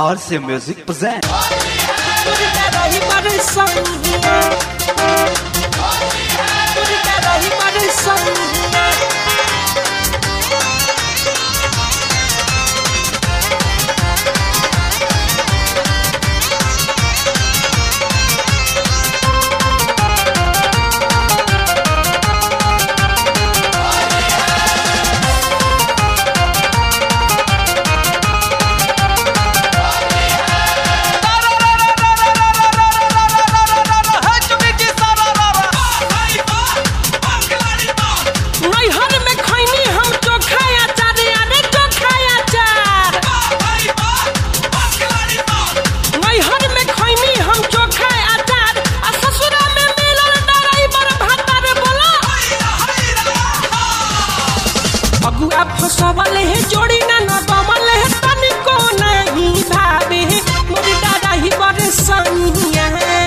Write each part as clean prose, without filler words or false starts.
RC Music present. फसवल है जोड़ी ना नबमल है तनिको नहीं भावे मोरी दादा ही बड़े सनिया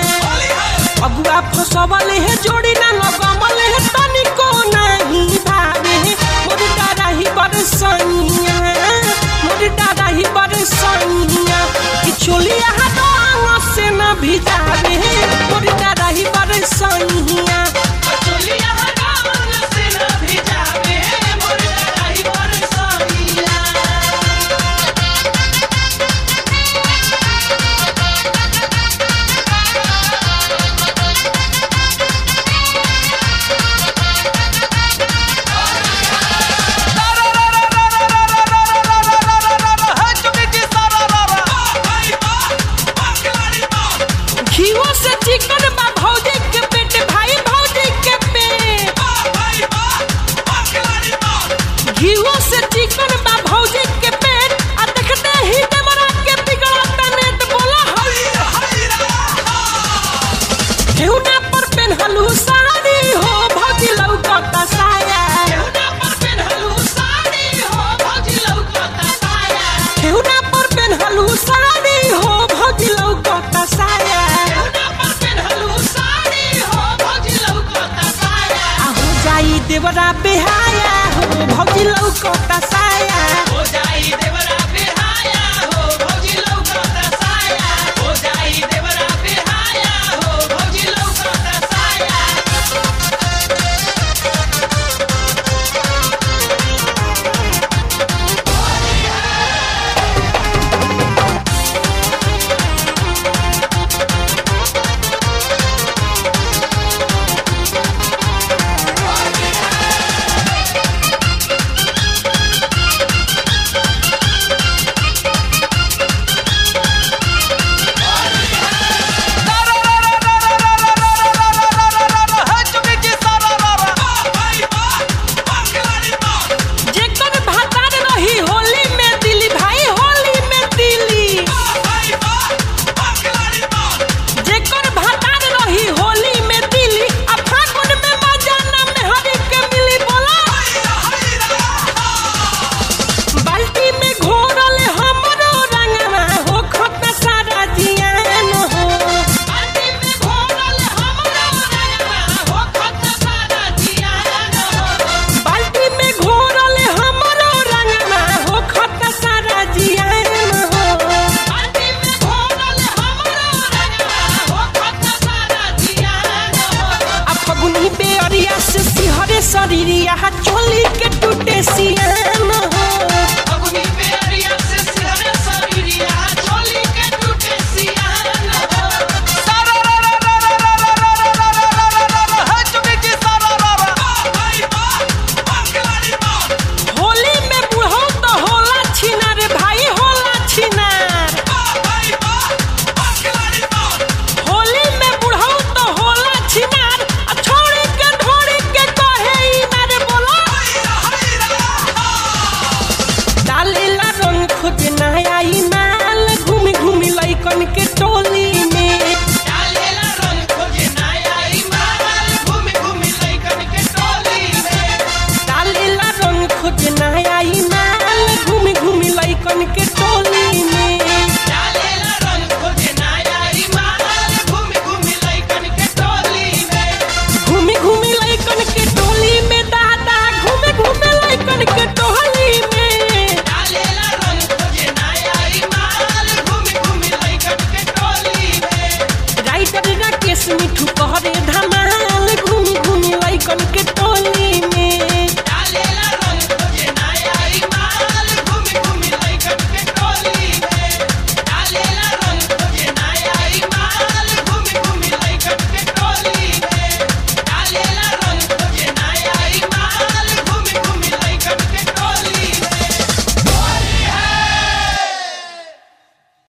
अगुआ फसवल है जोड़ी ना नबमल है तनिको नहीं भावे मोरी दादा ही बड़े सनिया मोरी दादा ही बड़े सनिया कि चोलिया हाथ से न भिजावे मोरी दादा ही बड़े सनिया चोलिया हाथ से न भिजावे देवरा बेहाया हो भौजी लौकता साया हो जाई देवरा